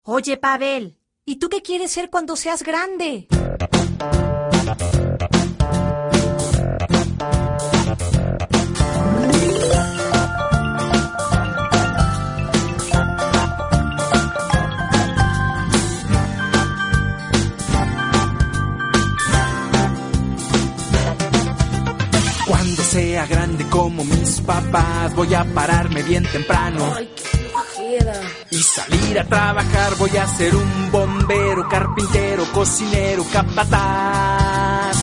Oye, Pavel, ¿y tú qué quieres ser cuando seas grande? Cuando sea grande como mis papás, voy a pararme bien temprano. Ay, qué flojera. Y salir a trabajar, voy a ser un bombero, carpintero, cocinero, capataz.